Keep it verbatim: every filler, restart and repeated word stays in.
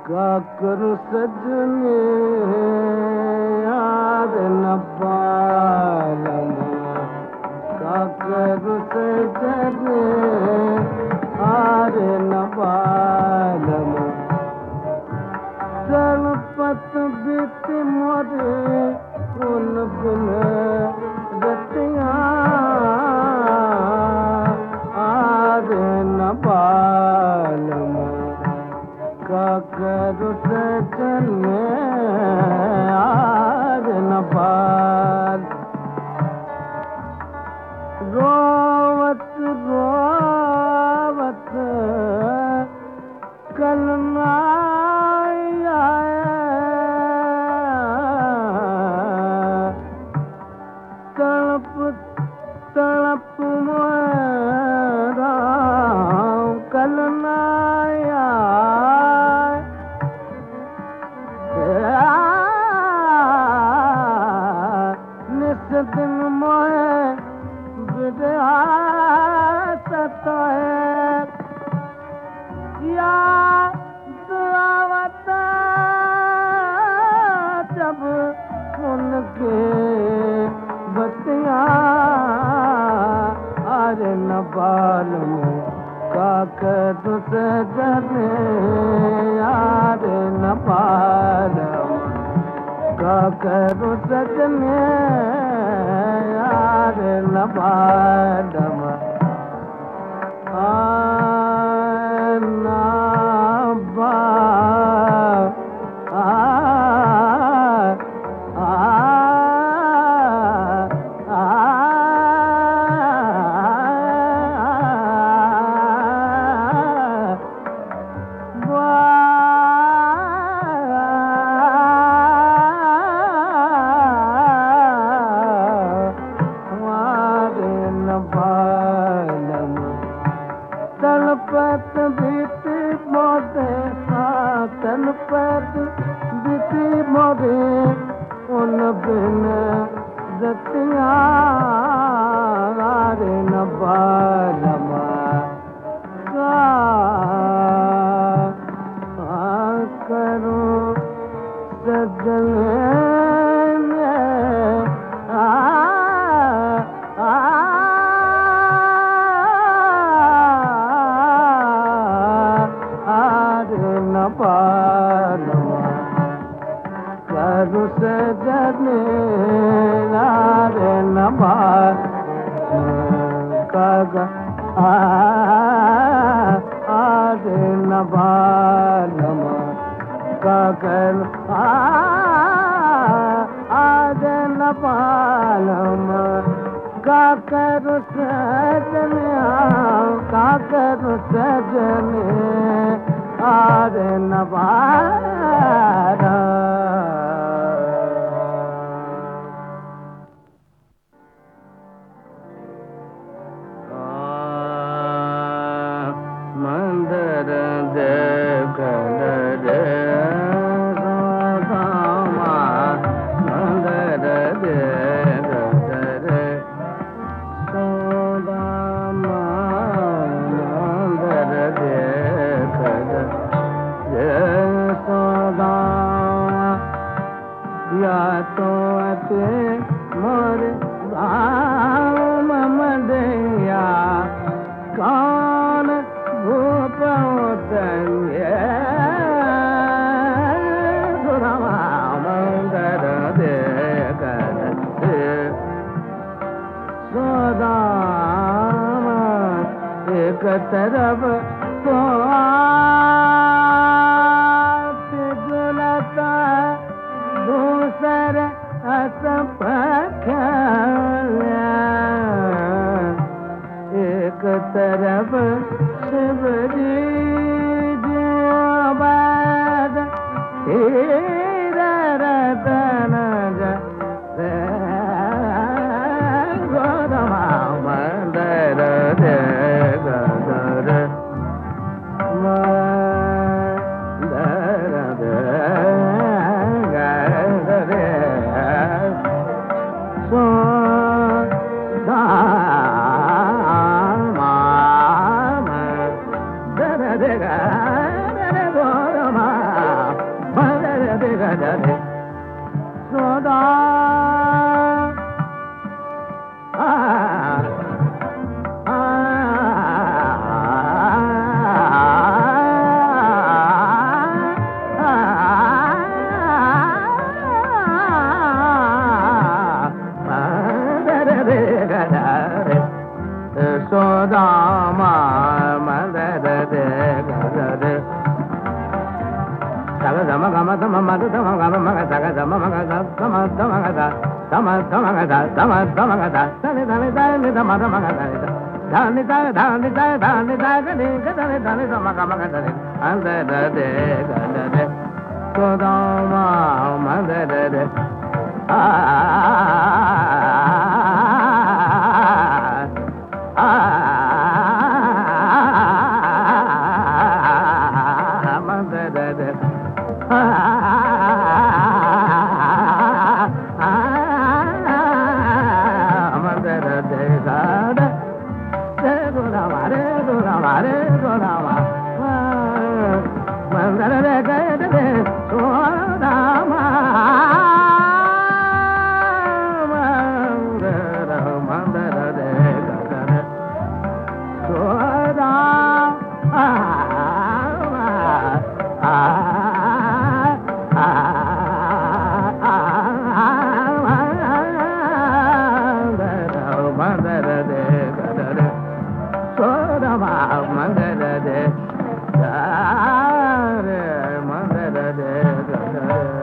करू सजने यार न पालम का करू सजने यार न पालम तड़पत बीत मोरे उन बिन रतिया यार न पालम का करू सजने यार न पाल रोवत रोवत कल तड़प तड़प मोरा कल नाया निस दिन मोहे विद्या सताए याद आवत जब उनके बतिया अरे न बालम का करू सजने यार न बालम का करू सजने यार न बालम ना बा तड़पत बीती मोरे तड़पत बीती मोरे उन बिन रतिया यार न बालम का करू सजने न पालम करू सजने यार न आज न बालम का करू आज न बालम का करू सजने का करू सजने यार न बालम मंदर देख रे रामा मंदर देख रे सोदामा मंदर देख रे सोदामा या तो ते मोर राम मदया कौन भूपौतन्य सुरमा मंदर देख सोदामा एक तरफ जुलता दूसर हस पखला एक तरफ शिवजी बाद हीरा रतन गोदमा मंदर देख मंदर देख सोदा रे गा रे गो मा கதரே சோதா சோதாமா மதரதே கதரே சக சம கம சம மத சம கம மக சக சம மக சம சம கத சம சம கத சம சம கத தனி தனி தனி சம சம கத தானி தக தானி தக தானி தக நீ கதனி தனி சம கம கதனி மதரதே கதரே சோதாமா மதரதே ஆ மந்தரதே மந்தரதே